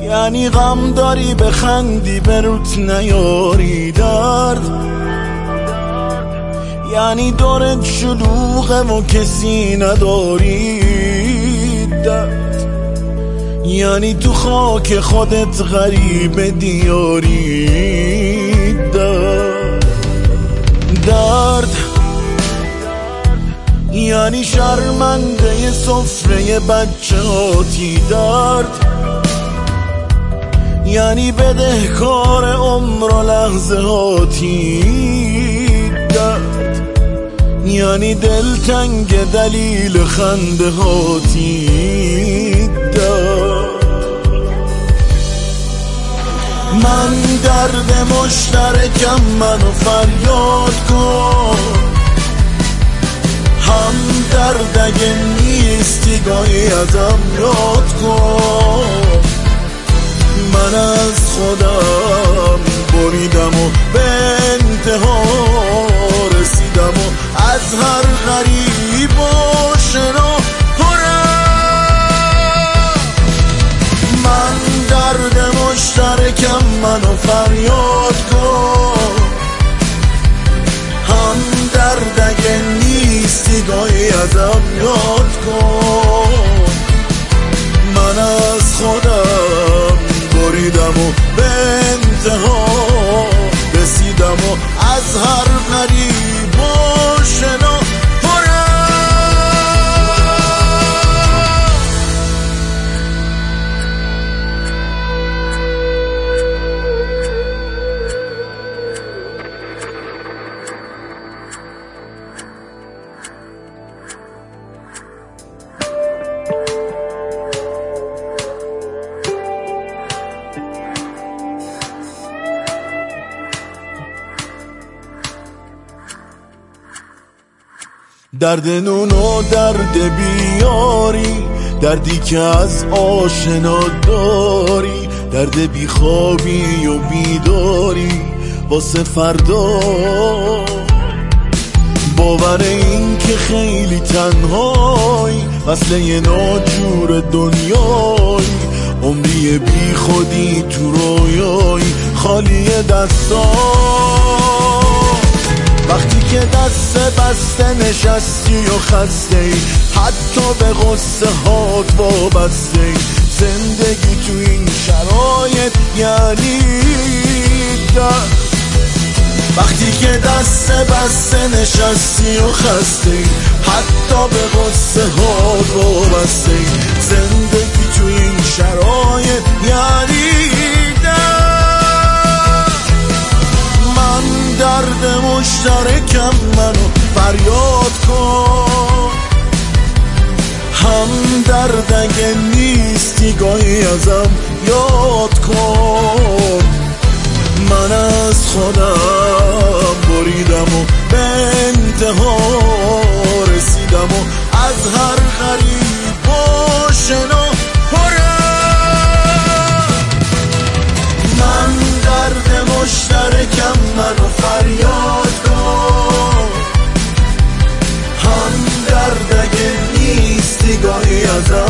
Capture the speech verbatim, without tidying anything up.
یعنی غم داری بخندی به روت نیاری درد، یعنی دورت شلوغه و کسی نداری درد، یعنی تو خاک خودت غریب دیاری درد درد، یعنی شرمنده سفره بچه هاتی درد، یعنی بدهکار عمر و لحظه هاتی درد، یعنی دلتنگ دلیل خنده هاتی درد. من درد مشترکم، منو فریاد کن، هم درد اگه نیستی گاهی ازم یاد کن. من از خودم بریدم و به انتها رسیدم و از هر غریب و شنا پرم. من درد مشترکم، منو فریاد کن، هم درد اگه نیستی گاهی ازم یاد کن. من از خودم بریدم و به انتها رسیدم و از هر غریب و شنا پرم. درد نون و درد بیاری، دردی که از آشنا داری، درد بیخوابی و بیداری واسه فردا، باور این که خیلی تنهایی، وصله ناجور دنیایی، عمری بی خودی تو رویایی، خالی دستا. وقتی که دست بسته نشستی و خسته ای، حتی به غصه هات وابسته ای، زندگی تو این شرایط یعنی درد. وقتی که دست بسته نشستی و خسته ای، حتی به غصه هات وابسته ای، زندگی تو این شرایط یعنی درد مشترکم، منو فریاد کن، هم درد اگه نیستی گاهی ازم یاد کن. من از خودم بریدم و به انتها رسیدم و از هر غریب و شنا پرم. من درد مشترکم، منو فریاد کن، هم درد اگه نیستی گاهی ازم